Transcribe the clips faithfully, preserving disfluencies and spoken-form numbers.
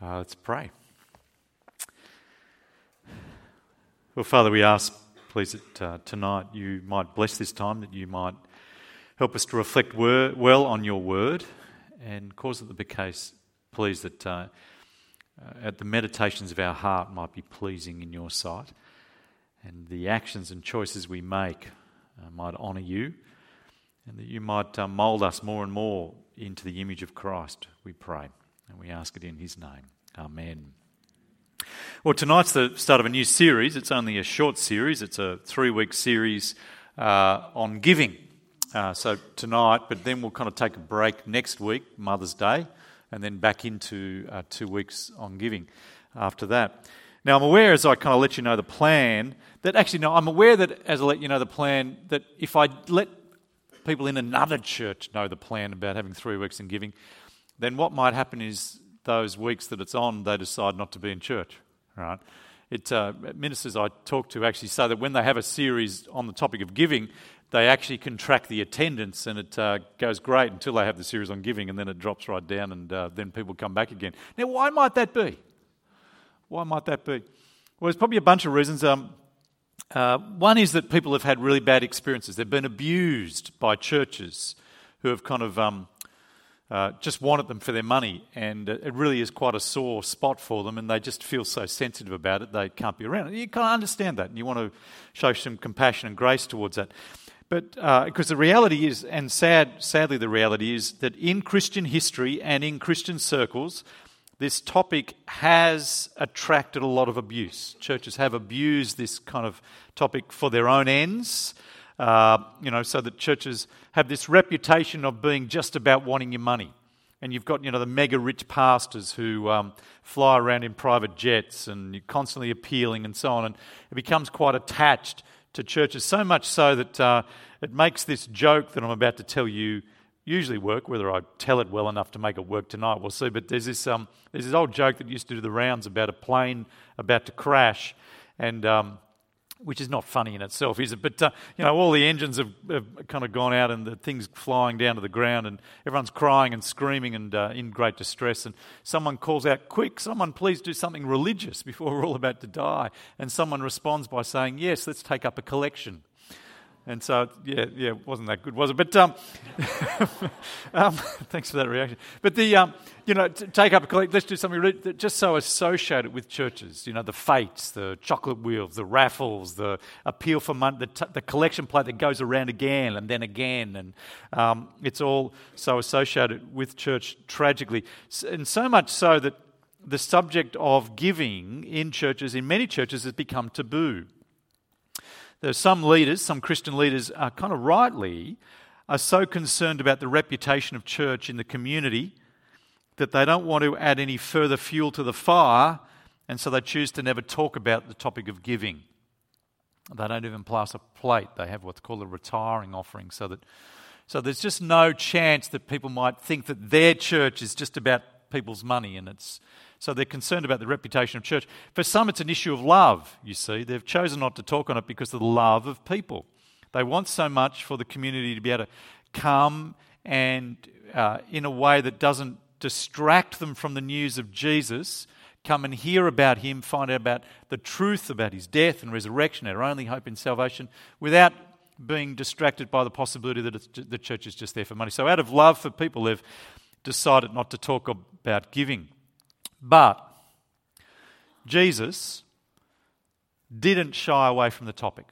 Uh, let's pray. Well, Father, we ask, please, that uh, tonight you might bless this time, that you might help us to reflect wor- well on your word, and cause it to be the case, please, that uh, uh, at the meditations of our heart might be pleasing in your sight, and the actions and choices we make uh, might honour you, and that you might uh, mould us more and more into the image of Christ, we pray. And we ask it in his name. Amen. Well, tonight's the start of a new series. It's only a short series. It's a three-week series uh, on giving. Uh, so tonight, but then we'll kind of take a break next week, Mother's Day, and then back into uh, two weeks on giving after that. Now, I'm aware, as I kind of let you know the plan, that actually, no, I'm aware that as I let you know the plan, that if I let people in another church know the plan about having three weeks in giving, then what might happen is those weeks that it's on, they decide not to be in church, right? It, uh, ministers I talk to actually say that when they have a series on the topic of giving, they actually can track the attendance, and it uh, goes great until they have the series on giving, and then it drops right down, and uh, then people come back again. Now, why might that be? Why might that be? Well, there's probably a bunch of reasons. Um, uh, one is that people have had really bad experiences. They've been abused by churches who have kind of... Um, Uh, just wanted them for their money, and uh, it really is quite a sore spot for them, and they just feel so sensitive about it they can't be around it. You kind of understand that, and you want to show some compassion and grace towards that. But uh, because the reality is, and sad, sadly the reality is, that in Christian history and in Christian circles, this topic has attracted a lot of abuse. Churches have abused this kind of topic for their own ends. Uh, you know, so that churches have this reputation of being just about wanting your money. And you've got, you know, the mega rich pastors who um, fly around in private jets and you're constantly appealing and so on. And it becomes quite attached to churches, so much so that uh, it makes this joke that I'm about to tell you usually work. Whether I tell it well enough to make it work tonight, we'll see. But there's this um, there's this old joke that used to do the rounds about a plane about to crash, and... Um, which is not funny in itself, is it? But, uh, you know, all the engines have, have kind of gone out and the thing's flying down to the ground and everyone's crying and screaming and uh, in great distress. And someone calls out, "Quick, someone please do something religious before we're all about to die." And someone responds by saying, "Yes, let's take up a collection." And so, yeah, yeah, it wasn't that good, was it? But um, um, thanks for that reaction. But the, um, you know, t- take up a collection. Let's do something really, just so associated with churches. You know, the fates, the chocolate wheels, the raffles, the appeal for money, the, t- the collection plate that goes around again and then again, and um, it's all so associated with church. Tragically, and so much so that the subject of giving in churches, in many churches, has become taboo. There are some leaders, some Christian leaders, are kind of rightly, are so concerned about the reputation of church in the community that they don't want to add any further fuel to the fire, and so they choose to never talk about the topic of giving. They don't even pass a plate. They have what's called a retiring offering, so that so there's just no chance that people might think that their church is just about people's money, and it's so they're concerned about the reputation of church. For some, it's an issue of love, you see. They've chosen not to talk on it because of the love of people. They want so much for the community to be able to come and, uh, in a way that doesn't distract them from the news of Jesus, come and hear about him, find out about the truth about his death and resurrection, our only hope in salvation, without being distracted by the possibility that it's, the church is just there for money. So out of love for people, they've decided not to talk about giving. But Jesus didn't shy away from the topic.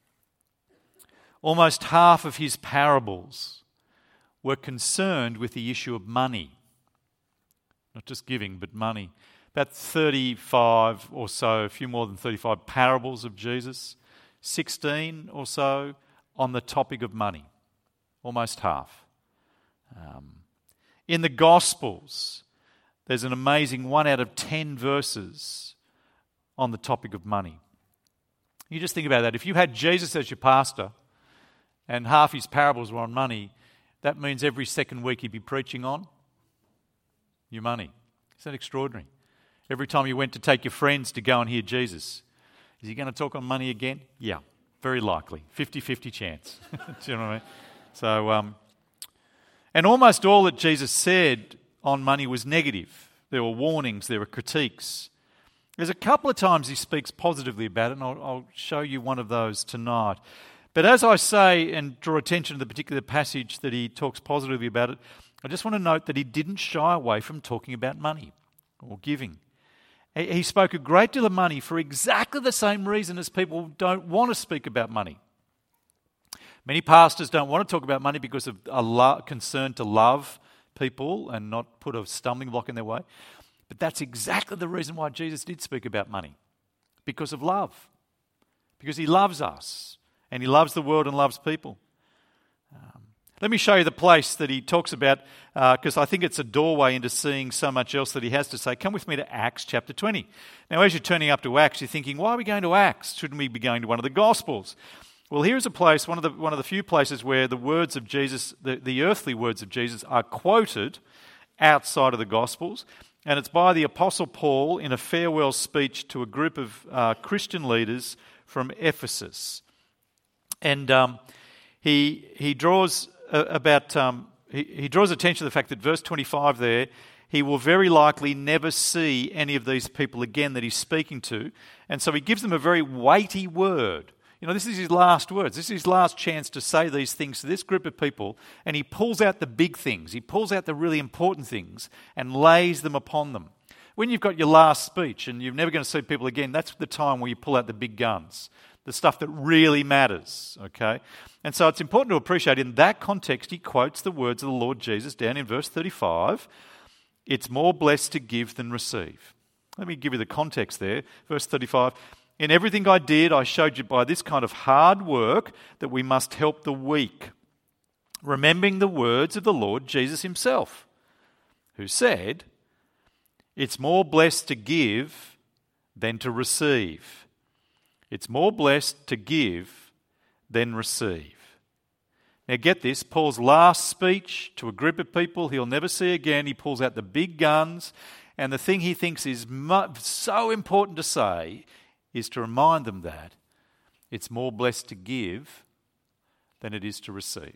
Almost half of his parables were concerned with the issue of money. Not just giving, but money. About thirty-five or so, a few more than thirty-five parables of Jesus. sixteen or so on the topic of money. Almost half. Um, in the Gospels, there's an amazing one out of ten verses on the topic of money. You just think about that. If you had Jesus as your pastor and half his parables were on money, that means every second week he'd be preaching on your money. Isn't that extraordinary? Every time you went to take your friends to go and hear Jesus, is he going to talk on money again? Yeah, very likely. fifty-fifty chance. Do you know what I mean? So, um, and almost all that Jesus said on money was negative. there were warnings, there were critiques. There's a couple of times he speaks positively about it, and I'll, I'll show you one of those tonight. But as I say and draw attention to the particular passage that he talks positively about it, I just want to note that he didn't shy away from talking about money or giving. He spoke a great deal of money for exactly the same reason as people don't want to speak about money. Many pastors don't want to talk about money because of a lo- concern to love people and not put a stumbling block in their way. But that's exactly the reason why Jesus did speak about money. Because of love. Because he loves us. And he loves the world and loves people. Um, let me show you the place that he talks about, because uh, I think it's a doorway into seeing so much else that he has to say. Come with me to Acts chapter twenty. Now, as you're turning up to Acts, you're thinking, why are we going to Acts? Shouldn't we be going to one of the Gospels? Well, here's a place, one of the one of the few places where the words of Jesus, the, the earthly words of Jesus, are quoted outside of the Gospels. And it's by the Apostle Paul in a farewell speech to a group of uh, Christian leaders from Ephesus. And um, he he draws uh, about um, he, he draws attention to the fact that verse twenty-five there, he will very likely never see any of these people again that he's speaking to, and so he gives them a very weighty word. You know, this is his last words. This is his last chance to say these things to this group of people, and he pulls out the big things. He pulls out the really important things and lays them upon them. When you've got your last speech and you're never going to see people again, that's the time where you pull out the big guns, the stuff that really matters, okay? And so it's important to appreciate in that context, he quotes the words of the Lord Jesus down in verse thirty-five, it's more blessed to give than receive. Let me give you the context there. Verse thirty-five, in everything I did, I showed you by this kind of hard work that we must help the weak, remembering the words of the Lord Jesus himself, who said, it's more blessed to give than to receive. It's more blessed to give than receive. Now get this, Paul's last speech to a group of people he'll never see again, he pulls out the big guns, and the thing he thinks is so important to say is to remind them that it's more blessed to give than it is to receive.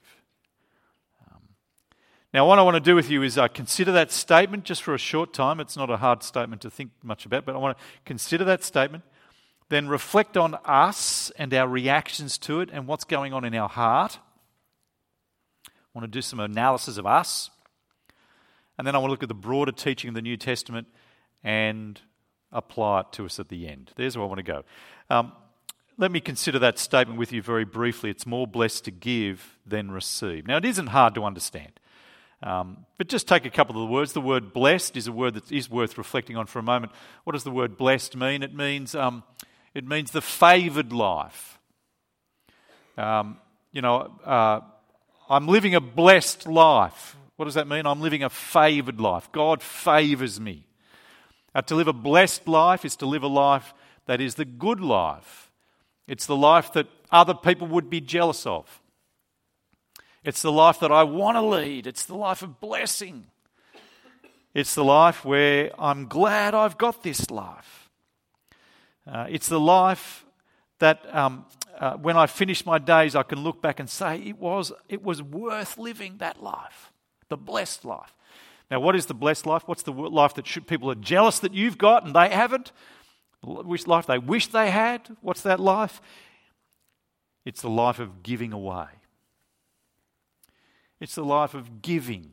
Um, now what I want to do with you is uh, consider that statement just for a short time. It's not a hard statement to think much about, but I want to consider that statement, then reflect on us and our reactions to it and what's going on in our heart. I want to do some analysis of us. And then I want to look at the broader teaching of the New Testament and apply it to us at the end. There's where I want to go. Um, let me consider that statement with you very briefly. It's more blessed to give than receive. Now, it isn't hard to understand. Um, but just take a couple of the words. The word blessed is a word that is worth reflecting on for a moment. What does the word blessed mean? It means um, it means the favoured life. Um, you know, uh, I'm living a blessed life. What does that mean? I'm living a favoured life. God favours me. Uh, to live a blessed life is to live a life that is the good life. It's the life that other people would be jealous of. It's the life that I want to lead. It's the life of blessing. It's the life where I'm glad I've got this life. Uh, it's the life that um, uh, when I finish my days, I can look back and say it was it was worth living that life, the blessed life. Now, what is the blessed life? What's the life that should, people are jealous that you've got and they haven't? Which life they wish they had? What's that life? It's the life of giving away. It's the life of giving.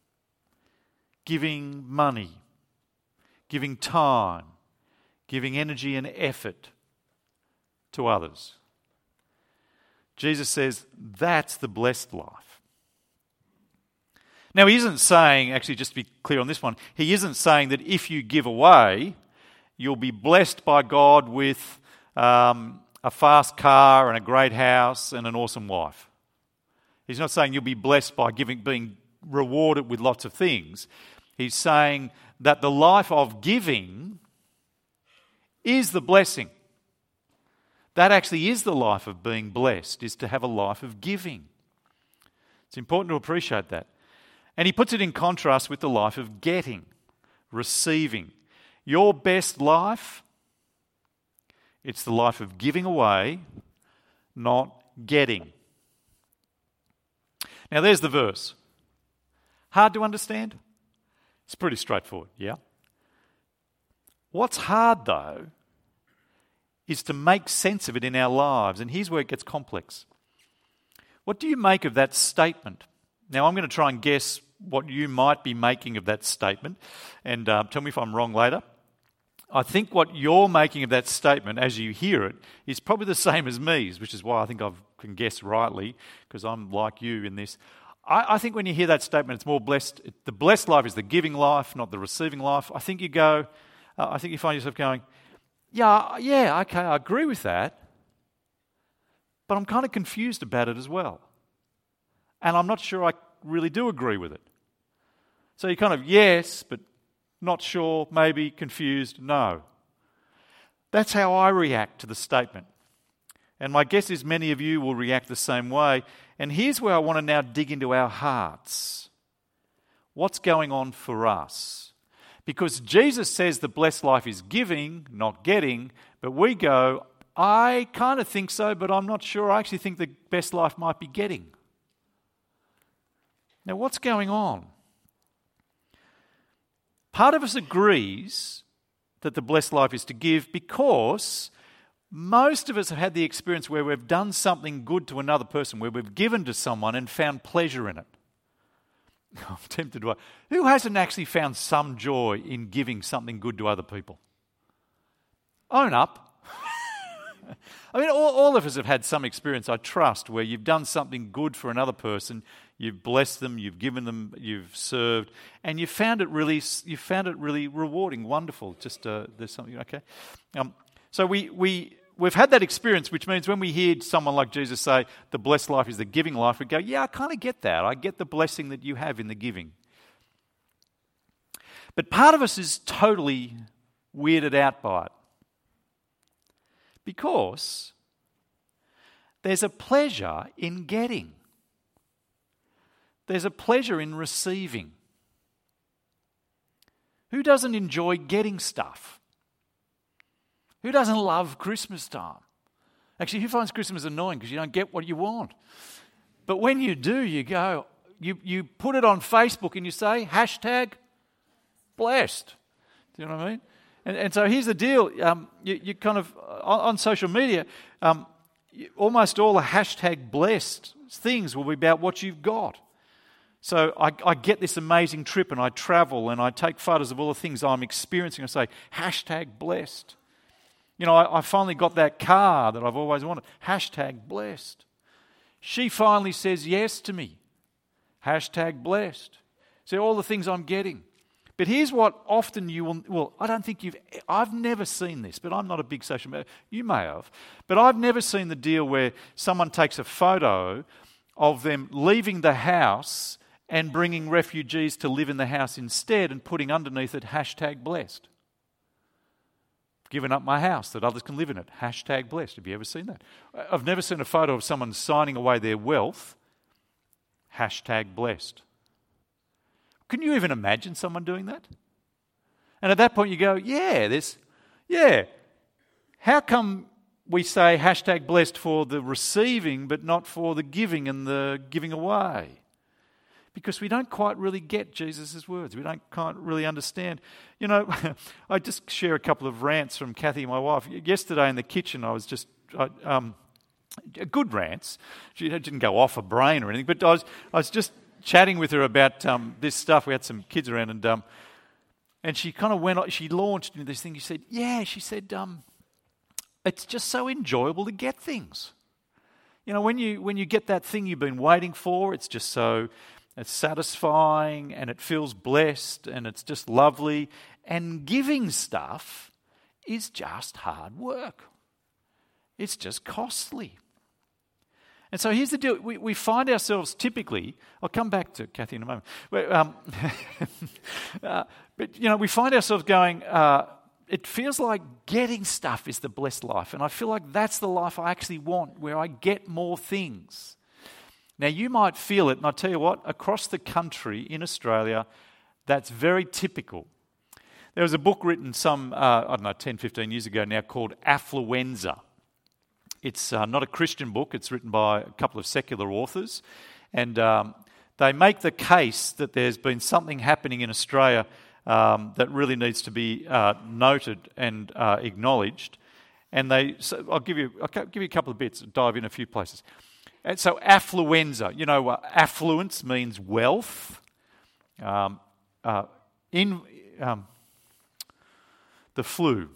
Giving money. Giving time. Giving energy and effort to others. Jesus says that's the blessed life. Now, he isn't saying, actually just to be clear on this one, he isn't saying that if you give away, you'll be blessed by God with um, a fast car and a great house and an awesome wife. He's not saying you'll be blessed by giving, being rewarded with lots of things. He's saying that the life of giving is the blessing. That actually is the life of being blessed, is to have a life of giving. It's important to appreciate that. And he puts it in contrast with the life of getting, receiving. Your best life, it's the life of giving away, not getting. Now there's the verse. Hard to understand? It's pretty straightforward, yeah? What's hard, though, is to make sense of it in our lives, and here's where it gets complex. What do you make of that statement? Now, I'm going to try and guess what you might be making of that statement, and uh, tell me if I'm wrong later. I think what you're making of that statement as you hear it is probably the same as me's, which is why I think I can guess rightly, because I'm like you in this. I, I think when you hear that statement, it's more blessed. The blessed life is the giving life, not the receiving life. I think you go, uh, I think you find yourself going, yeah, yeah, okay, I agree with that, but I'm kind of confused about it as well. And I'm not sure I really do agree with it. So you're kind of yes, but not sure, maybe, confused, no. That's how I react to the statement. And my guess is many of you will react the same way. And here's where I want to now dig into our hearts. What's going on for us? Because Jesus says the blessed life is giving, not getting, but we go, I kind of think so, but I'm not sure. I actually think the best life might be getting. Now, what's going on? Part of us agrees that the blessed life is to give because most of us have had the experience where we've done something good to another person, where we've given to someone and found pleasure in it. I'm tempted to. Who hasn't actually found some joy in giving something good to other people? Own up. I mean, all, all of us have had some experience, I trust, where you've done something good for another person, you've blessed them, you've given them, you've served, and you found it really, you found it really rewarding, wonderful. Just uh, there's something okay. Um, so we we we've had that experience, which means when we hear someone like Jesus say, "The blessed life is the giving life," we go, "Yeah, I kind of get that. I get the blessing that you have in the giving." But part of us is totally weirded out by it. Because there's a pleasure in getting. There's a pleasure in receiving. Who doesn't enjoy getting stuff? Who doesn't love Christmas time? Actually, who finds Christmas annoying because you don't get what you want? But when you do, you go, you, you put it on Facebook and you say, hashtag blessed. Do you know what I mean? And, and so here's the deal, um, you, you kind of, on, on social media, um, you, almost all the hashtag blessed things will be about what you've got. So I, I get this amazing trip and I travel and I take photos of all the things I'm experiencing and say, hashtag blessed. You know, I, I finally got that car that I've always wanted, hashtag blessed. She finally says yes to me, hashtag blessed. See, all the things I'm getting. But here's what often you will, well, I don't think you've, I've never seen this, but I'm not a big social media, you may have, but I've never seen the deal where someone takes a photo of them leaving the house and bringing refugees to live in the house instead and putting underneath it hashtag blessed. Given up my house that others can live in it, hashtag blessed. Have you ever seen that? I've never seen a photo of someone signing away their wealth, hashtag blessed. Can you even imagine someone doing that? And at that point you go, yeah, there's, yeah. How come we say hashtag blessed for the receiving but not for the giving and the giving away? Because we don't quite really get Jesus' words. We don't quite really understand. You know, I just share a couple of rants from Kathy, my wife. Yesterday in the kitchen I was just, I, um, good rants. She didn't go off a brain or anything, but I was, I was just chatting with her about um, this stuff. We had some kids around, and um, and she kind of went. She launched into this thing. She said, "Yeah," she said, um, "It's just so enjoyable to get things. You know, when you when you get that thing you've been waiting for, it's just so it's satisfying, and it feels blessed, and it's just lovely. And giving stuff is just hard work. It's just costly." And so here's the deal. We, we find ourselves typically, I'll come back to Kathy in a moment, but, um, uh, but you know, we find ourselves going, uh, it feels like getting stuff is the blessed life. And I feel like that's the life I actually want, where I get more things. Now you might feel it, and I tell you what, across the country in Australia, that's very typical. There was a book written some, uh, I don't know, ten, fifteen years ago now called Affluenza. It's uh, not a Christian book. It's written by a couple of secular authors. And um, they make the case that there's been something happening in Australia um, that really needs to be uh, noted and uh, acknowledged. And they, so I'll give you, I'll give you a couple of bits, dive in a few places. And so affluenza, you know, uh, affluence means wealth. Um, uh, in um, the flu,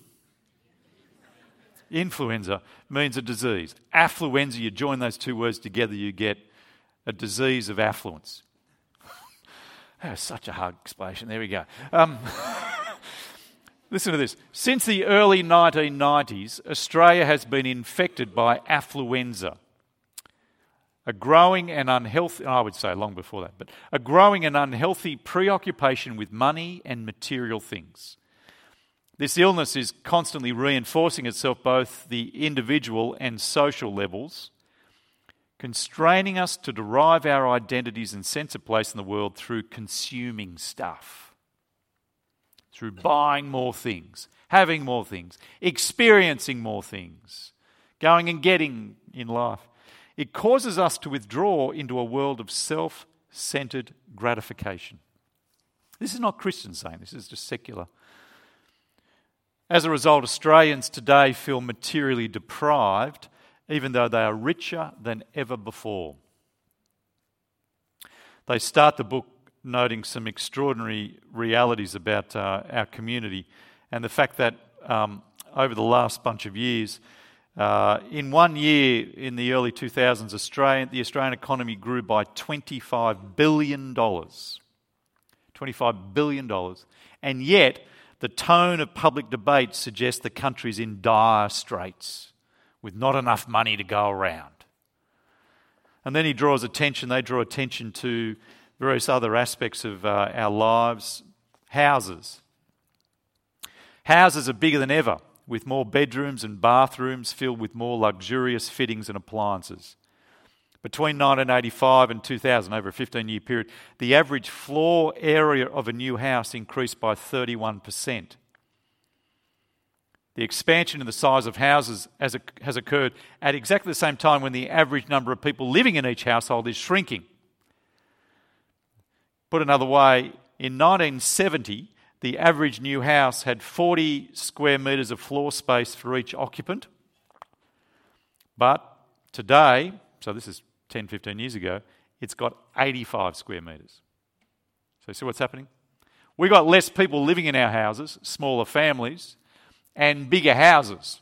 influenza means a disease. Affluenza, you join those two words together, you get a disease of affluence. That was such a hard explanation. There we go. Um, listen to this. Since the early nineteen nineties, Australia has been infected by affluenza. A growing and unhealthy, I would say long before that, but a growing and unhealthy preoccupation with money and material things. This illness is constantly reinforcing itself both the individual and social levels, constraining us to derive our identities and sense of place in the world through consuming stuff, through buying more things, having more things, experiencing more things, going and getting in life. It causes us to withdraw into a world of self-centered gratification. This is not Christians saying, this is just secular. As a result, Australians today feel materially deprived, even though they are richer than ever before. They start the book noting some extraordinary realities about uh, our community and the fact that um, over the last bunch of years, Uh, in one year, in the early two thousands, Australian, the Australian economy grew by twenty-five billion dollars. twenty-five billion dollars. And yet, the tone of public debate suggests the country's in dire straits, with not enough money to go around. And then he draws attention, they draw attention to various other aspects of uh, our lives. Houses. Houses are bigger than ever, with more bedrooms and bathrooms filled with more luxurious fittings and appliances. Between nineteen eighty-five and two thousand, over a fifteen-year period, the average floor area of a new house increased by thirty-one percent. The expansion in the size of houses has, has occurred at exactly the same time when the average number of people living in each household is shrinking. Put another way, in nineteen seventy, the average new house had forty square metres of floor space for each occupant. But today, so this is ten, fifteen years ago, it's got eighty-five square metres. So you see what's happening? We've got less people living in our houses, smaller families, and bigger houses.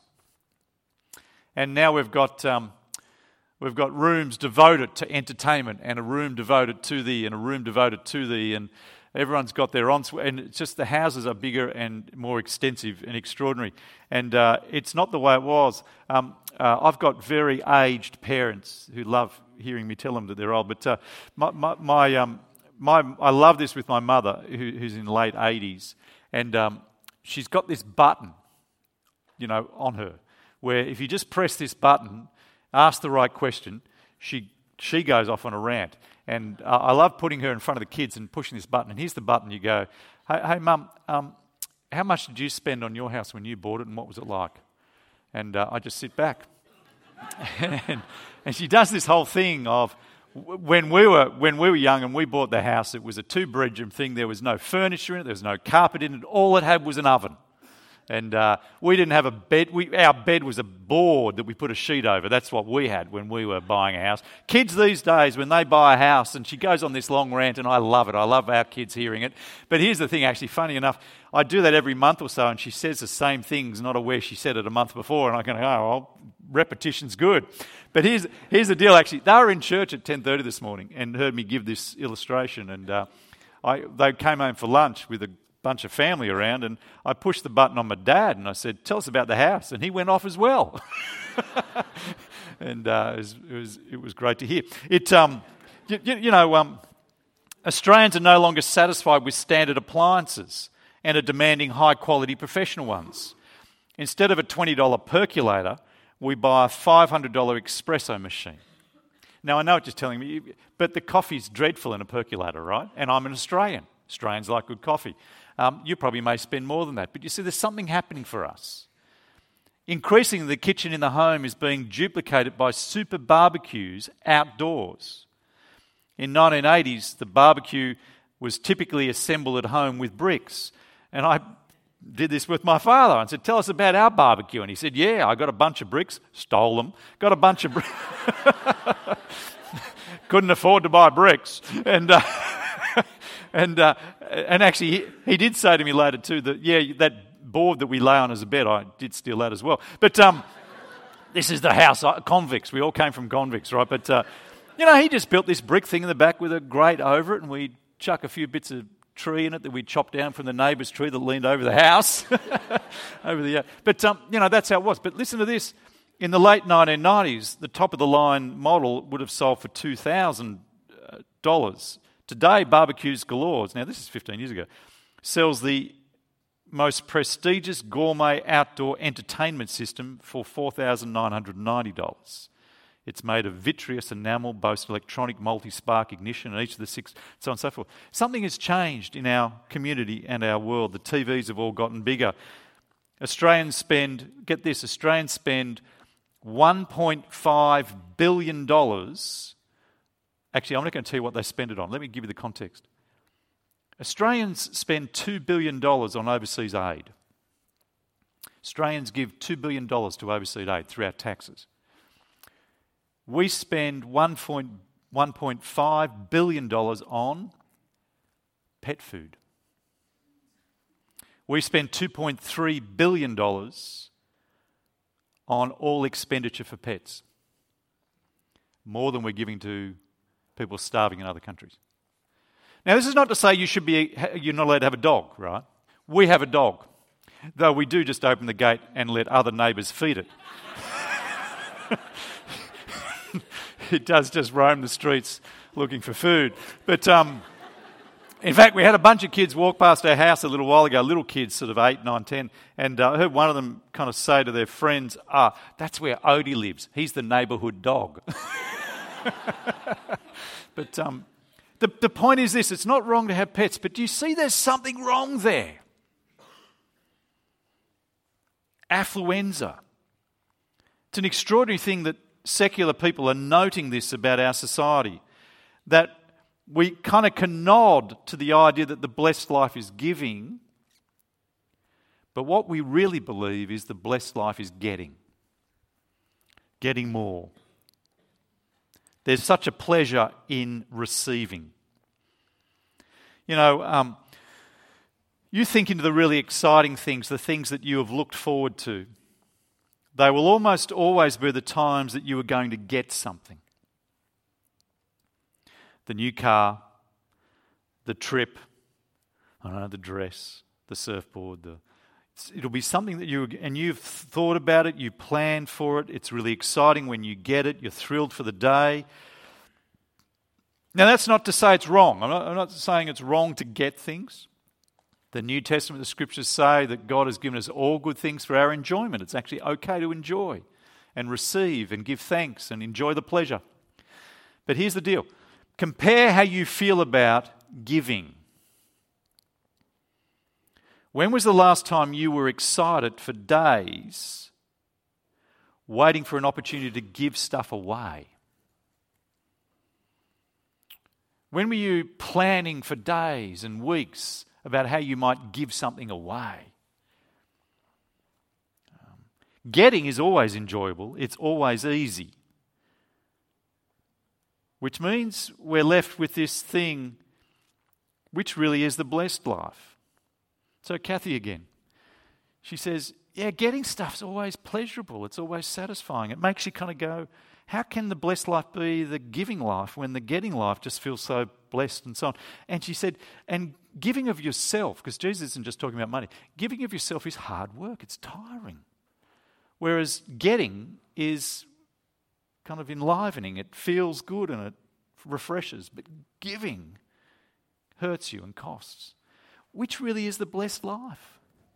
And now we've got um, we've got rooms devoted to entertainment, and a room devoted to thee, and a room devoted to thee, and everyone's got their ensuite, and it's just the houses are bigger and more extensive and extraordinary. And uh, it's not the way it was. Um, uh, I've got very aged parents who love hearing me tell them that they're old. But uh, my, my, my, um, my, I love this with my mother, who, who's in late eighties, and um, she's got this button, you know, on her, where if you just press this button, ask the right question, she she goes off on a rant. And uh, I love putting her in front of the kids and pushing this button. And here's the button. You go, hey, hey Mum, um, how much did you spend on your house when you bought it, and what was it like? And uh, I just sit back. and, and she does this whole thing of, when we were when we were young and we bought the house, it was a two-bedroom thing. There was no furniture in it. There was no carpet in it. All it had was an oven. And uh, we didn't have a bed. We, our bed was a board that we put a sheet over. That's what we had when we were buying a house. Kids these days, when they buy a house, and she goes on this long rant, and I love it. I love our kids hearing it. But here's the thing, actually, funny enough, I do that every month or so, and she says the same things, not aware she said it a month before, and I go, oh, well, repetition's good. But here's here's the deal, actually. They were in church at ten thirty this morning and heard me give this illustration, and uh, I they came home for lunch with a bunch of family around, and I pushed the button on my dad, and I said, tell us about the house, and he went off as well. and uh, it, was, it, was, it was great to hear. It, um, you, you know, um, Australians are no longer satisfied with standard appliances and are demanding high-quality professional ones. Instead of a twenty dollars percolator, we buy a five hundred dollars espresso machine. Now, I know what you're telling me, but the coffee's dreadful in a percolator, right? And I'm an Australian. Australians like good coffee. Um, you probably may spend more than that. But you see, there's something happening for us. Increasingly, the kitchen in the home is being duplicated by super barbecues outdoors. In nineteen eighties, the barbecue was typically assembled at home with bricks. And I did this with my father. I said, tell us about our barbecue. And he said, yeah, I got a bunch of bricks, stole them, got a bunch of bricks. Couldn't afford to buy bricks. And uh, and uh, and actually, he, he did say to me later too that, yeah, that board that we lay on as a bed, I did steal that as well. But um, this is the house, uh, convicts. We all came from convicts, right? But, uh, you know, he just built this brick thing in the back with a grate over it, and we'd chuck a few bits of tree in it that we'd chopped down from the neighbour's tree that leaned over the house. over the, uh, but, um, you know, that's how it was. But listen to this. In the late nineteen nineties, the top-of-the-line model would have sold for two thousand dollars. Today, Barbecues Galore, now this is fifteen years ago, sells the most prestigious gourmet outdoor entertainment system for four thousand nine hundred ninety dollars. It's made of vitreous enamel, boasts electronic multi-spark ignition, and each of the six, so on and so forth. Something has changed in our community and our world. The T Vs have all gotten bigger. Australians spend, get this, Australians spend one point five billion dollars. Actually, I'm not going to tell you what they spend it on. Let me give you the context. Australians spend two billion dollars on overseas aid. Australians give two billion dollars to overseas aid through our taxes. We spend one point five billion dollars on pet food. We spend two point three billion dollars on all expenditure for pets. More than we're giving to people starving in other countries. Now, this is not to say you should be, you're not allowed to have a dog, right? We have a dog, though we do just open the gate and let other neighbours feed it. It does just roam the streets looking for food. But um, in fact, we had a bunch of kids walk past our house a little while ago, little kids, sort of eight, nine, ten, and uh, I heard one of them kind of say to their friends, ah, that's where Odie lives. He's the neighbourhood dog. But um, the, the point is this, it's not wrong to have pets, but do you see there's something wrong there? Affluenza. It's an extraordinary thing that secular people are noting this about our society, that we kind of can nod to the idea that the blessed life is giving, but what we really believe is the blessed life is getting. Getting more. There's such a pleasure in receiving. You know, um, you think into the really exciting things, the things that you have looked forward to. They will almost always be the times that you are going to get something. The new car, the trip, I don't know, the dress, the surfboard, the, it'll be something that you, and you've thought about it, you planned for it, it's really exciting when you get it, you're thrilled for the day. Now that's not to say it's wrong. I'm not, I'm not saying it's wrong to get things. The New Testament, the scriptures say that God has given us all good things for our enjoyment. It's actually okay to enjoy and receive and give thanks and enjoy the pleasure. But here's the deal. Compare how you feel about giving. When was the last time you were excited for days waiting for an opportunity to give stuff away? When were you planning for days and weeks about how you might give something away? Um, getting is always enjoyable. It's always easy. Which means we're left with this thing which really is the blessed life. So Kathy again, she says, yeah, getting stuff's always pleasurable. It's always satisfying. It makes you kind of go, how can the blessed life be the giving life when the getting life just feels so blessed and so on? And she said, and giving of yourself, because Jesus isn't just talking about money, giving of yourself is hard work. It's tiring. Whereas getting is kind of enlivening. It feels good and it refreshes. But giving hurts you and costs. Which really is the blessed life?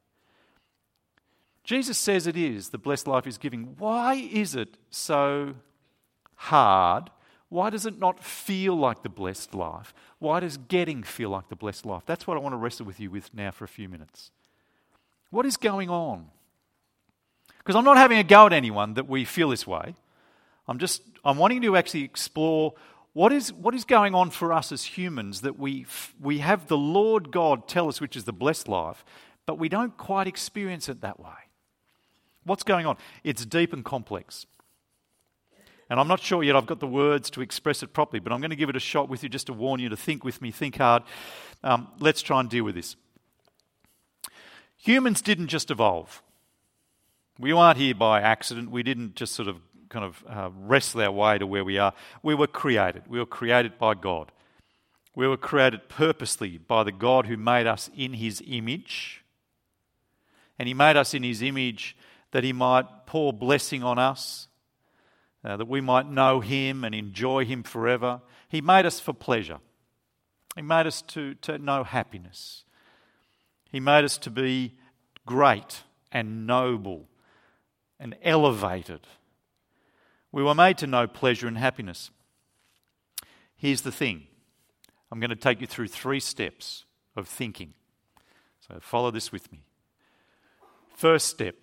Jesus says it is. The blessed life is giving. Why is it so hard? Why does it not feel like the blessed life? Why does getting feel like the blessed life? That's what I want to wrestle with you with now for a few minutes. What is going on? Because I'm not having a go at anyone that we feel this way. I'm just, I'm wanting to actually explore What is, what is going on for us as humans that we, we have the Lord God tell us which is the blessed life, but we don't quite experience it that way? What's going on? It's deep and complex. And I'm not sure yet I've got the words to express it properly, but I'm going to give it a shot with you just to warn you to think with me, think hard. Um, let's try and deal with this. Humans didn't just evolve. We aren't here by accident. We didn't just sort of kind of uh, wrestle our way to where we are. We were created. We were created by God. We were created purposely by the God who made us in his image. And he made us in his image that he might pour blessing on us, Uh, that we might know him and enjoy him forever. He made us for pleasure. He made us to, to know happiness. He made us to be great and noble and elevated. We were made to know pleasure and happiness. Here's the thing. I'm going to take you through three steps of thinking. So follow this with me. First step.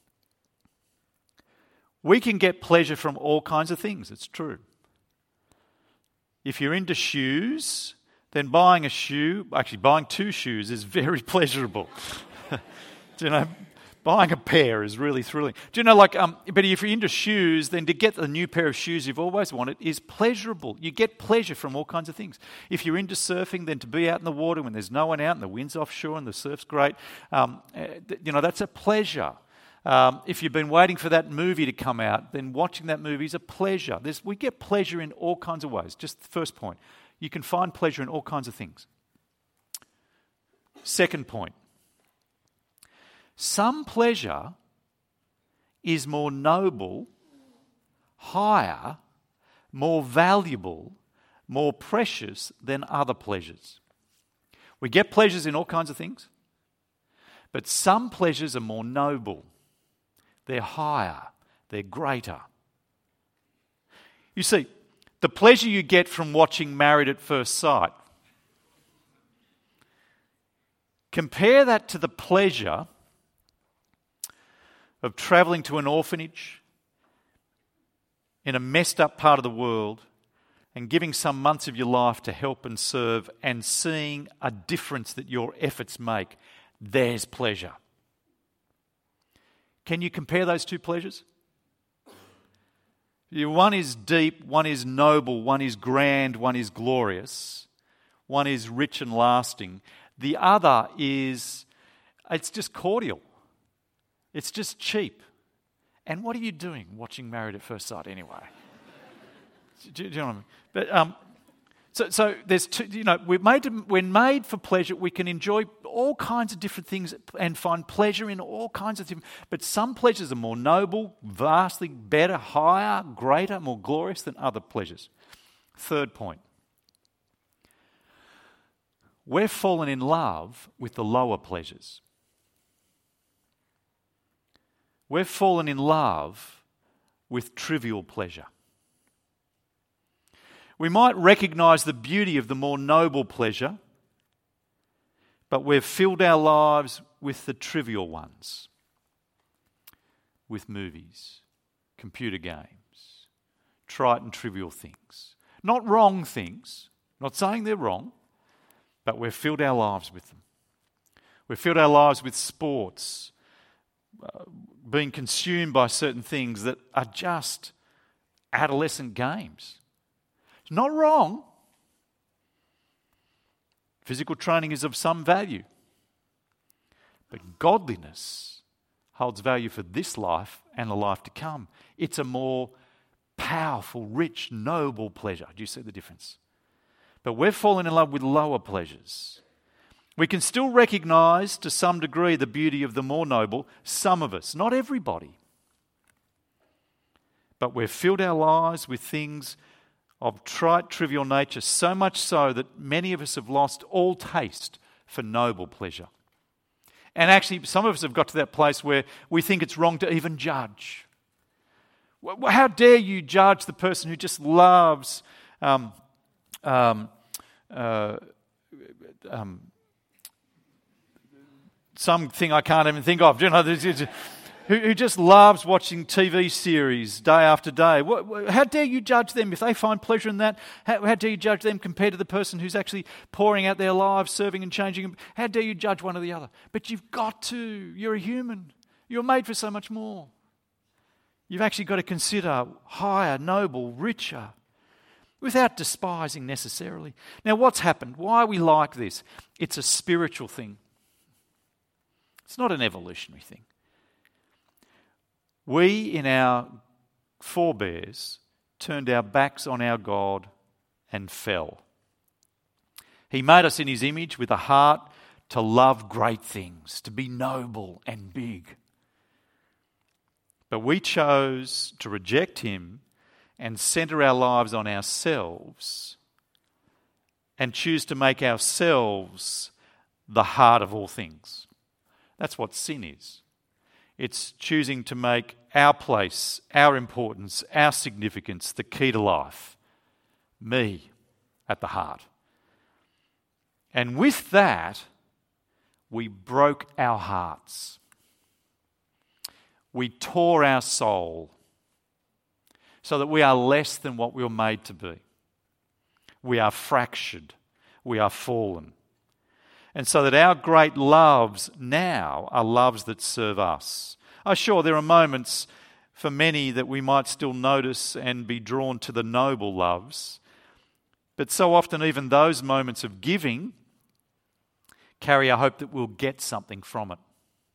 We can get pleasure from all kinds of things, it's true. If you're into shoes, then buying a shoe, actually buying two shoes is very pleasurable. Do you know, buying a pair is really thrilling. Do you know, like, um, but if you're into shoes, then to get the new pair of shoes you've always wanted is pleasurable. You get pleasure from all kinds of things. If you're into surfing, then to be out in the water when there's no one out and the wind's offshore and the surf's great, um, you know, that's a pleasure. Um, if you've been waiting for that movie to come out, then watching that movie is a pleasure. There's, we get pleasure in all kinds of ways. Just the first point. You can find pleasure in all kinds of things. Second point. Some pleasure is more noble, higher, more valuable, more precious than other pleasures. We get pleasures in all kinds of things, but some pleasures are more noble. They're higher. They're greater. You see, the pleasure you get from watching Married at First Sight, compare that to the pleasure of travelling to an orphanage in a messed up part of the world and giving some months of your life to help and serve and seeing a difference that your efforts make. There's pleasure. Can you compare those two pleasures? One is deep, one is noble, one is grand, one is glorious, one is rich and lasting. The other is, it's just cordial. It's just cheap. And what are you doing watching Married at First Sight anyway? do, do you know what I mean? But um, so so there's two. You know, we're made to, we're made for pleasure. We can enjoy all kinds of different things and find pleasure in all kinds of things. But some pleasures are more noble, vastly better, higher, greater, more glorious than other pleasures. Third point. We're fallen in love with the lower pleasures. We're fallen in love with trivial pleasure. We might recognise the beauty of the more noble pleasure, but we've filled our lives with the trivial ones, with movies, computer games, trite and trivial things. Not wrong things, not saying they're wrong, but we've filled our lives with them. We've filled our lives with sports, uh, being consumed by certain things that are just adolescent games. It's not wrong. Physical training is of some value. But godliness holds value for this life and the life to come. It's a more powerful, rich, noble pleasure. Do you see the difference? But we've fallen in love with lower pleasures. We can still recognise to some degree the beauty of the more noble, some of us, not everybody. But we've filled our lives with things of trite, trivial nature, so much so that many of us have lost all taste for noble pleasure. And actually, some of us have got to that place where we think it's wrong to even judge. How dare you judge the person who just loves um, um, uh, um, something I can't even think of. You know, who, who just loves watching T V series day after day. What, how dare you judge them if they find pleasure in that? How, how dare you judge them compared to the person who's actually pouring out their lives, serving and changing them? How dare you judge one or the other? But you've got to. You're a human. You're made for so much more. You've actually got to consider higher, noble, richer, without despising necessarily. Now, what's happened? Why are we like this? It's a spiritual thing. It's not an evolutionary thing. We, in our forebears, turned our backs on our God and fell. He made us in his image with a heart to love great things, to be noble and big. But we chose to reject him and centre our lives on ourselves and choose to make ourselves the heart of all things. That's what sin is. It's choosing to make our place, our importance, our significance the key to life. Me at the heart. And with that, we broke our hearts. We tore our soul so that we are less than what we were made to be. We are fractured. We are fallen. And so that our great loves now are loves that serve us. Oh, sure, there are moments for many that we might still notice and be drawn to the noble loves. But so often even those moments of giving carry a hope that we'll get something from it.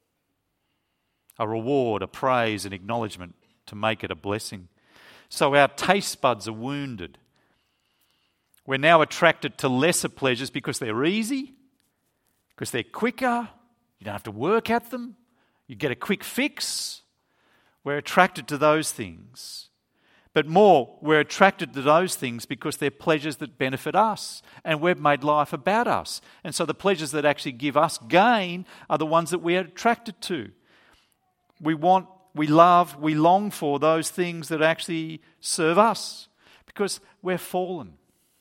A reward, a praise, an acknowledgement to make it a blessing. So our taste buds are wounded. We're now attracted to lesser pleasures because they're easy, because they're quicker, you don't have to work at them, you get a quick fix. We're attracted to those things. But more, we're attracted to those things because they're pleasures that benefit us, and we've made life about us. And so the pleasures that actually give us gain are the ones that we are attracted to. We want, we love, we long for those things that actually serve us because we're fallen.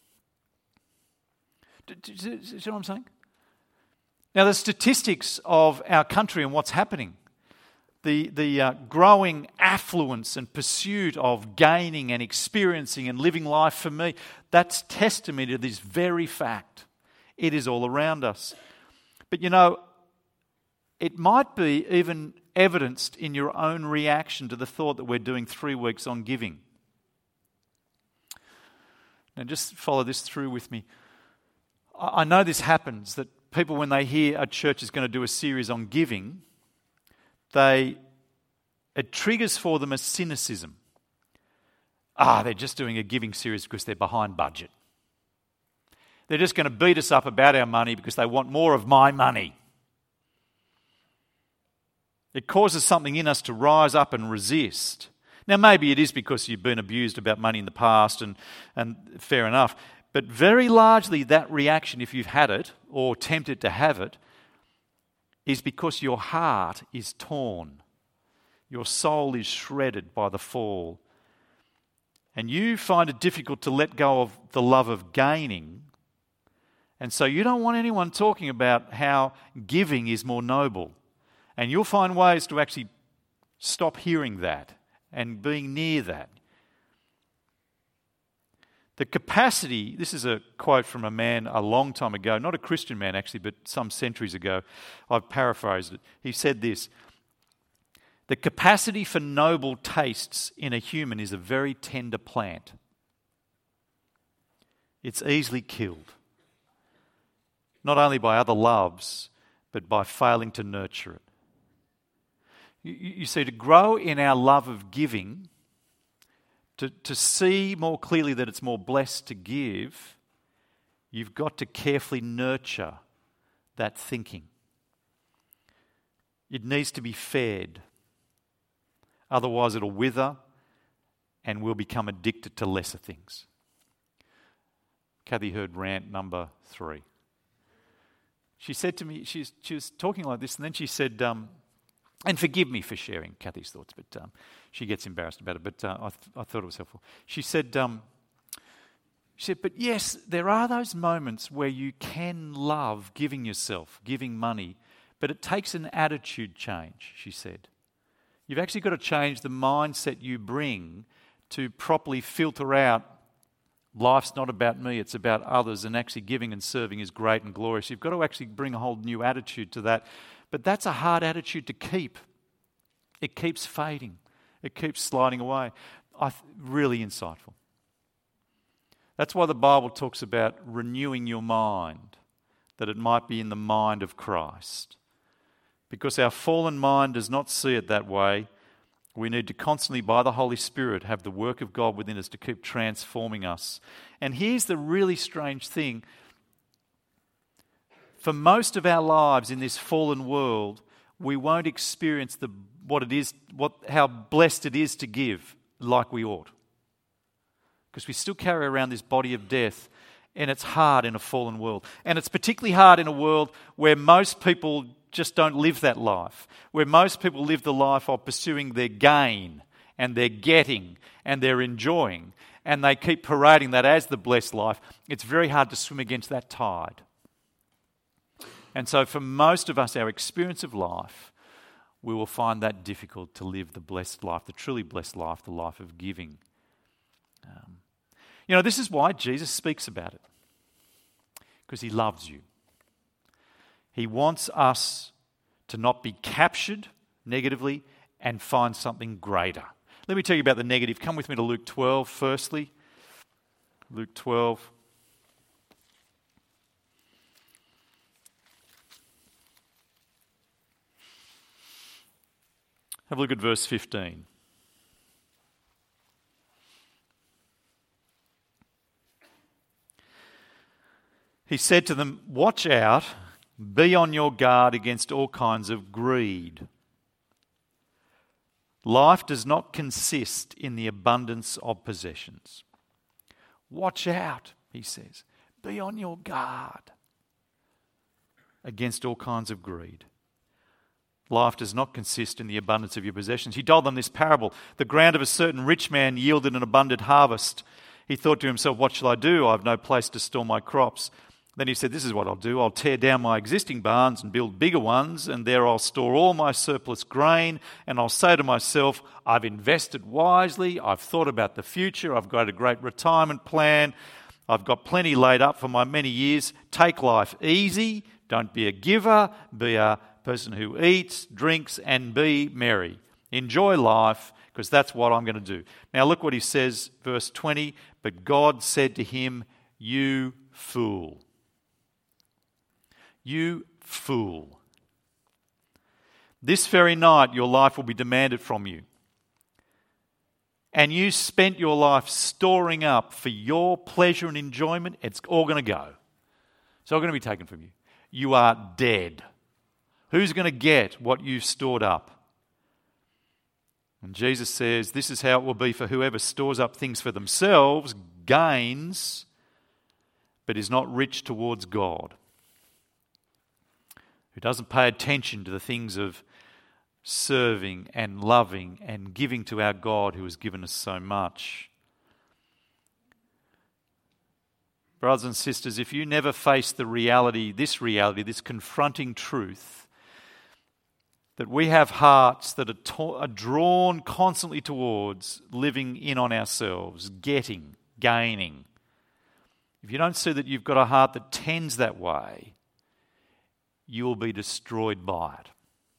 Do, do, do you know what I'm saying? Now, the statistics of our country and what's happening, the, the uh, growing affluence and pursuit of gaining and experiencing and living life for me, that's testimony to this very fact. It is all around us. But you know, it might be even evidenced in your own reaction to the thought that we're doing three weeks on giving. Now just follow this through with me. I know this happens, that people, when they hear a church is going to do a series on giving, they it triggers for them a cynicism. Ah, they're just doing a giving series because they're behind budget. They're just going to beat us up about our money because they want more of my money. It causes something in us to rise up and resist. Now, maybe it is because you've been abused about money in the past, and, and fair enough. But very largely that reaction, if you've had it or tempted to have it, is because your heart is torn. Your soul is shredded by the fall. And you find it difficult to let go of the love of gaining. And so you don't want anyone talking about how giving is more noble. And you'll find ways to actually stop hearing that and being near that. The capacity, this is a quote from a man a long time ago, not a Christian man actually, but some centuries ago. I've paraphrased it. He said this: the capacity for noble tastes in a human is a very tender plant. It's easily killed, not only by other loves, but by failing to nurture it. You, you see, to grow in our love of giving, To, to see more clearly that it's more blessed to give, you've got to carefully nurture that thinking. It needs to be fed. Otherwise it'll wither and we'll become addicted to lesser things. Kathy heard rant number three. She said to me, she's, she was talking like this, and then she said, um, and forgive me for sharing Kathy's thoughts, but um, she gets embarrassed about it, but uh, I, th- I thought it was helpful. She said, um, she said, but yes, there are those moments where you can love giving yourself, giving money, but it takes an attitude change, she said. You've actually got to change the mindset you bring to properly filter out, life's not about me, it's about others, and actually giving and serving is great and glorious. You've got to actually bring a whole new attitude to that. But that's a hard attitude to keep. It keeps fading. It keeps sliding away. I th- really insightful. That's why the Bible talks about renewing your mind, that it might be in the mind of Christ. Because our fallen mind does not see it that way, we need to constantly, by the Holy Spirit, have the work of God within us to keep transforming us. And here's the really strange thing. For most of our lives in this fallen world, we won't experience the what it is, what how blessed it is to give like we ought. Because we still carry around this body of death, and it's hard in a fallen world. And it's particularly hard in a world where most people just don't live that life, where most people live the life of pursuing their gain and their getting and their enjoying, and they keep parading that as the blessed life. It's very hard to swim against that tide. And so for most of us, our experience of life, we will find that difficult to live the blessed life, the truly blessed life, the life of giving. Um, you know, this is why Jesus speaks about it, because he loves you. He wants us to not be captured negatively and find something greater. Let me tell you about the negative. Come with me to Luke twelve, firstly. Luke twelve. Have a look at verse fifteen. He said to them, "Watch out. Be on your guard against all kinds of greed. Life does not consist in the abundance of possessions." Watch out, he says. Be on your guard against all kinds of greed. Life does not consist in the abundance of your possessions. He told them this parable. The ground of a certain rich man yielded an abundant harvest. He thought to himself, "What shall I do? I have no place to store my crops." Then he said, "This is what I'll do. I'll tear down my existing barns and build bigger ones, and there I'll store all my surplus grain, and I'll say to myself, I've invested wisely, I've thought about the future, I've got a great retirement plan, I've got plenty laid up for my many years. Take life easy, don't be a giver, be a person who eats, drinks, and be merry. Enjoy life, because that's what I'm going to do." Now look what he says, verse twenty, "But God said to him, 'You fool. You fool. This very night your life will be demanded from you. And you spent your life storing up for your pleasure and enjoyment. It's all going to go. It's all going to be taken from you. You are dead. Who's going to get what you've stored up?' And Jesus says, this is how it will be for whoever stores up things for themselves, gains, but is not rich towards God. Who doesn't pay attention to the things of serving and loving and giving to our God who has given us so much." Brothers and sisters, if you never face the reality, this reality, this confronting truth, that we have hearts that are, to- are drawn constantly towards living in on ourselves, getting, gaining. If you don't see that you've got a heart that tends that way, you will be destroyed by it.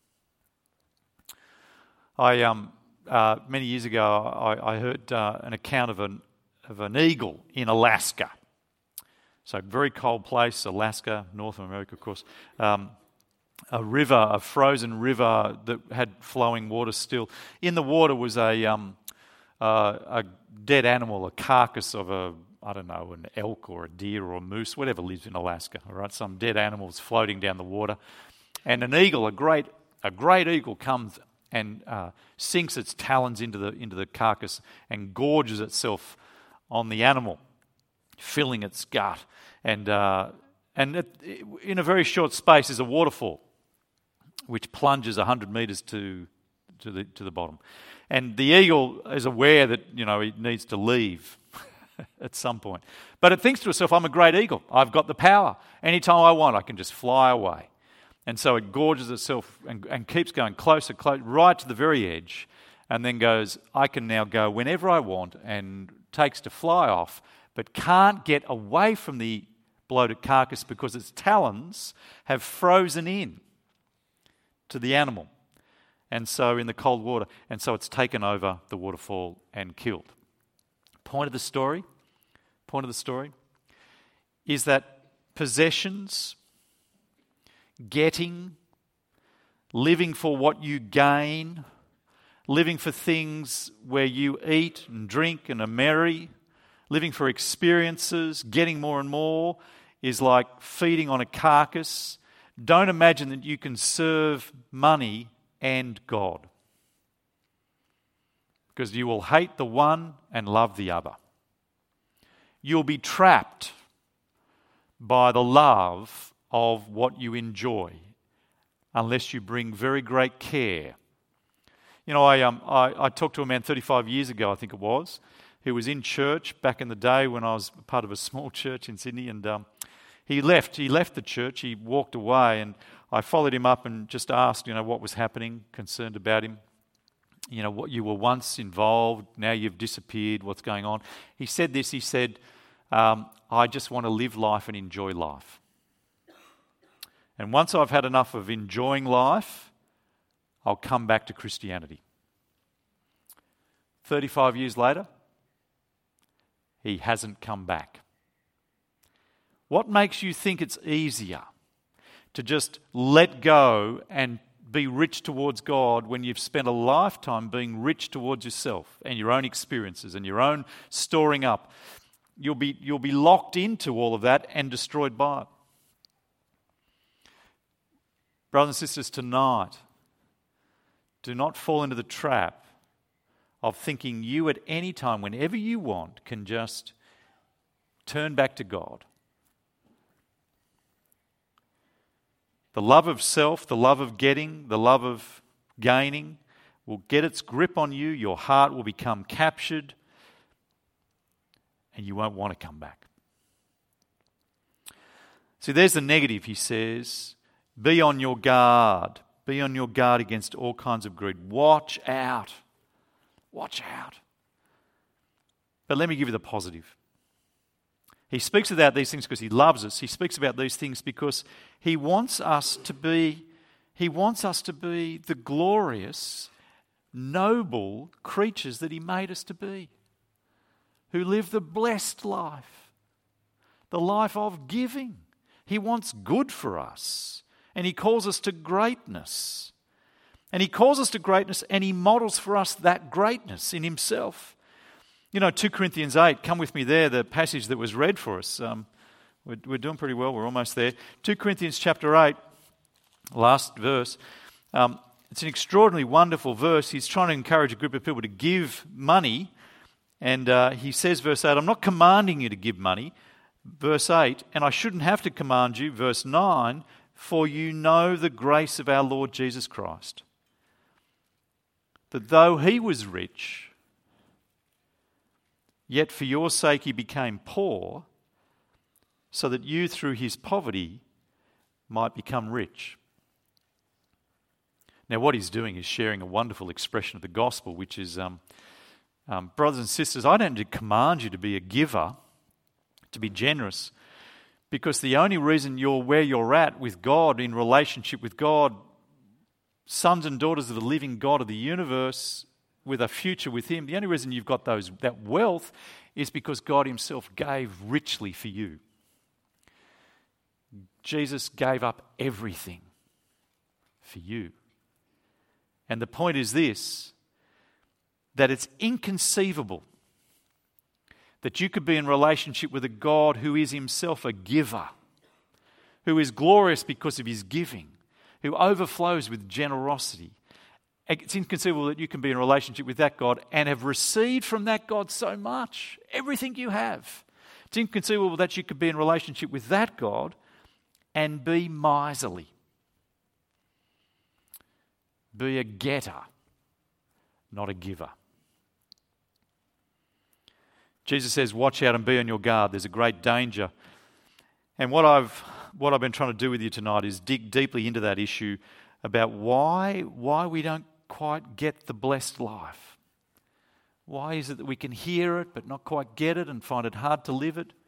I um uh, many years ago I, I heard uh, an account of an of an eagle in Alaska. So very cold place, Alaska, North America, of course. Um, a river, a frozen river that had flowing water still. In the water was a um, uh, a dead animal, a carcass of a I don't know, an elk or a deer or a moose, whatever lives in Alaska, all right? Some dead animals floating down the water. And an eagle, a great a great eagle comes and uh, sinks its talons into the into the carcass and gorges itself on the animal, filling its gut. And uh, and it, in a very short space is a waterfall, which plunges one hundred metres to to the to the bottom. And the eagle is aware that, you know, it needs to leave at some point. But it thinks to itself, I'm a great eagle. I've got the power. Anytime I want, I can just fly away. And so it gorges itself and, and keeps going closer, close, right to the very edge, and then goes, I can now go whenever I want, and takes to fly off, but can't get away from the bloated carcass because its talons have frozen in to the animal. And so in the cold water, and so it's taken over the waterfall and killed. Point of the story, point of the story is that possessions, getting, living for what you gain, living for things where you eat and drink and are merry, living for experiences, getting more and more, is like feeding on a carcass. Don't imagine that you can serve money and God, because you will hate the one and love the other. You'll be trapped by the love of what you enjoy unless you bring very great care. You know, I, um, I, I talked to a man thirty-five years ago, I think it was, who was in church back in the day when I was part of a small church in Sydney, and um, he left. He left the church. He walked away, and I followed him up and just asked, you know, what was happening, concerned about him. You know, what you were once involved, now you've disappeared, what's going on? He said this, he said, um, I just want to live life and enjoy life. And once I've had enough of enjoying life, I'll come back to Christianity. thirty-five years later, he hasn't come back. What makes you think it's easier to just let go and be rich towards God when you've spent a lifetime being rich towards yourself and your own experiences and your own storing up? You'll be, you'll be locked into all of that and destroyed by it. Brothers and sisters, tonight, do not fall into the trap of thinking you at any time, whenever you want, can just turn back to God. The love of self, the love of getting, the love of gaining will get its grip on you. Your heart will become captured, and you won't want to come back. See, there's the negative, he says. Be on your guard. Be on your guard against all kinds of greed. Watch out. Watch out. But let me give you the positive. He speaks about these things because he loves us. He speaks about these things because he wants us to be, he wants us to be the glorious, noble creatures that he made us to be, who live the blessed life, the life of giving. He wants good for us, and he calls us to greatness. And he calls us to greatness, and he models for us that greatness in himself. You know, Second Corinthians eight, come with me there, the passage that was read for us. Um, we're, we're doing pretty well, we're almost there. Second Corinthians chapter eight, last verse. Um, it's an extraordinarily wonderful verse. He's trying to encourage a group of people to give money. And uh, he says, verse eight, I'm not commanding you to give money. Verse eight, and I shouldn't have to command you. Verse nine, for you know the grace of our Lord Jesus Christ, that though he was rich, yet for your sake he became poor, so that you through his poverty might become rich. Now what he's doing is sharing a wonderful expression of the gospel, which is, um, um, brothers and sisters, I don't need to command you to be a giver, to be generous, because the only reason you're where you're at with God, in relationship with God, sons and daughters of the living God of the universe, with a future with him, the only reason you've got those that wealth is because God himself gave richly for you. Jesus gave up everything for you. And the point is this, that it's inconceivable that you could be in relationship with a God who is himself a giver, who is glorious because of his giving, who overflows with generosity. It's inconceivable that you can be in a relationship with that God and have received from that God so much, everything you have. It's inconceivable that you could be in a relationship with that God and be miserly. Be a getter, not a giver. Jesus says, watch out and be on your guard. There's a great danger. And what I've what I've been trying to do with you tonight is dig deeply into that issue about why, why we don't quite get the blessed life. Why is it that we can hear it but not quite get it and find it hard to live it?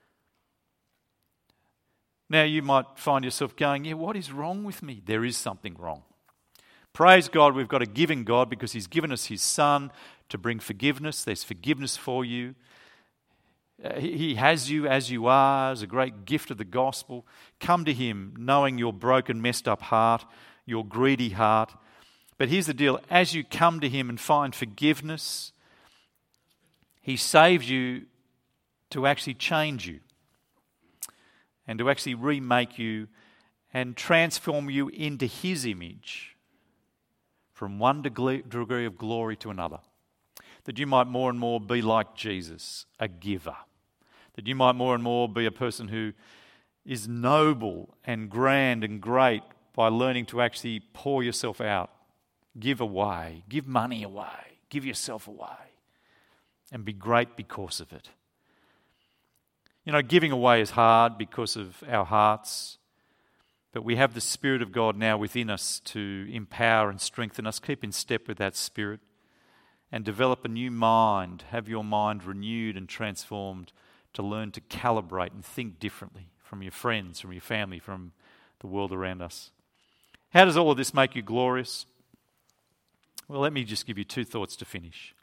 Now you might find yourself going, yeah, what is wrong with me? There is something wrong. Praise God, we've got a giving God because He's given us His Son to bring forgiveness. There's forgiveness for you. Uh, he, he has you as you are, as a great gift of the gospel. Come to Him knowing your broken, messed up heart, your greedy heart. But here's the deal, as you come to Him and find forgiveness, He saves you to actually change you and to actually remake you and transform you into His image from one degree degree of glory to another. That you might more and more be like Jesus, a giver. That you might more and more be a person who is noble and grand and great by learning to actually pour yourself out, give away, give money away, give yourself away, and be great because of it. You know, giving away is hard because of our hearts, but we have the Spirit of God now within us to empower and strengthen us. Keep in step with that Spirit and develop a new mind. Have your mind renewed and transformed to learn to calibrate and think differently from your friends, from your family, from the world around us. How does all of this make you glorious? Well, let me just give you two thoughts to finish.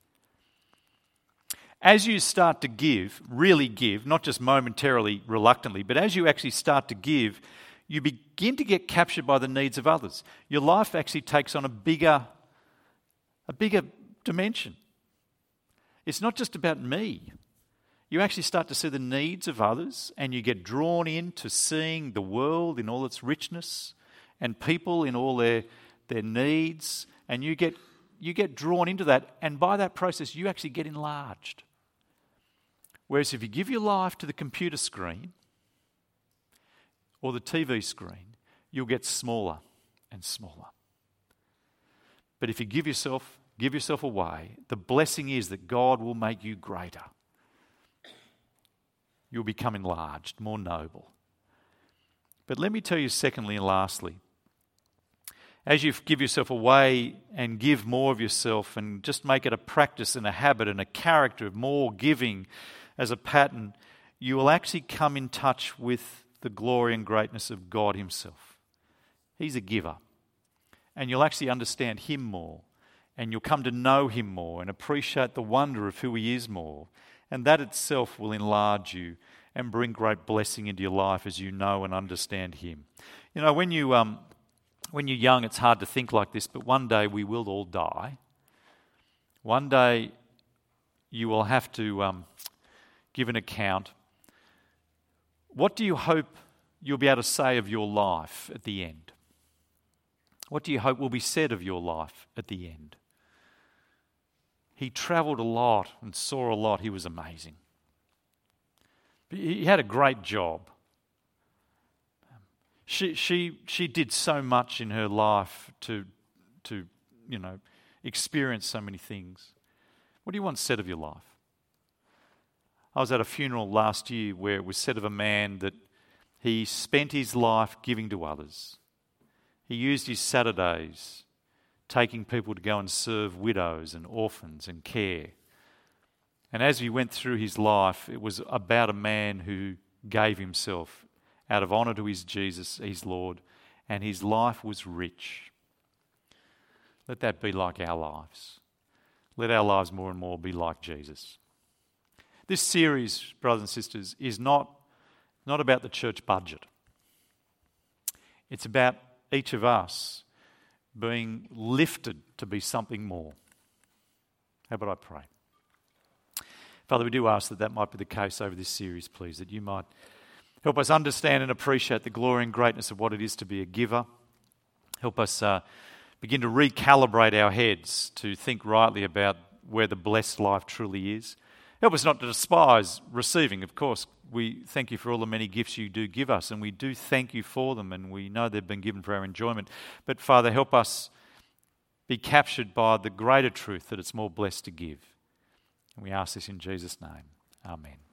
As you start to give, really give, not just momentarily, reluctantly, but as you actually start to give, you begin to get captured by the needs of others. Your life actually takes on a bigger, a bigger dimension. It's not just about me. You actually start to see the needs of others, and you get drawn into seeing the world in all its richness and people in all their, their needs, and you get you get drawn into that, and by that process you actually get enlarged. Whereas if you give your life to the computer screen or the T V screen, you'll get smaller and smaller. But if you give yourself, give yourself away, the blessing is that God will make you greater. You'll become enlarged, more noble. But let me tell you secondly and lastly, as you give yourself away and give more of yourself and just make it a practice and a habit and a character of more giving as a pattern, you will actually come in touch with the glory and greatness of God Himself. He's a giver. And you'll actually understand Him more. And you'll come to know Him more and appreciate the wonder of who He is more. And that itself will enlarge you and bring great blessing into your life as you know and understand Him. You know, when, you, um, when you're young, it's hard to think like this, but one day we will all die. One day you will have to um, give an account. What do you hope you'll be able to say of your life at the end? What do you hope will be said of your life at the end? He travelled a lot and saw a lot. He was amazing. He had a great job. She she she did so much in her life to to you know experience so many things. What do you want said of your life? I was at a funeral last year where it was said of a man that he spent his life giving to others. He used his Saturdays taking people to go and serve widows and orphans and care. And as he went through his life, it was about a man who gave himself out of honour to his Jesus, his Lord, and his life was rich. Let that be like our lives. Let our lives more and more be like Jesus. This series, brothers and sisters, is not, not about the church budget. It's about each of us being lifted to be something more. How about I pray? Father, we do ask that that might be the case over this series, please, that you might help us understand and appreciate the glory and greatness of what it is to be a giver. Help us uh, begin to recalibrate our heads to think rightly about where the blessed life truly is. Help us not to despise receiving. Of course, we thank you for all the many gifts you do give us, and we do thank you for them, and we know they've been given for our enjoyment. But Father, help us be captured by the greater truth that it's more blessed to give. And we ask this in Jesus' name. Amen.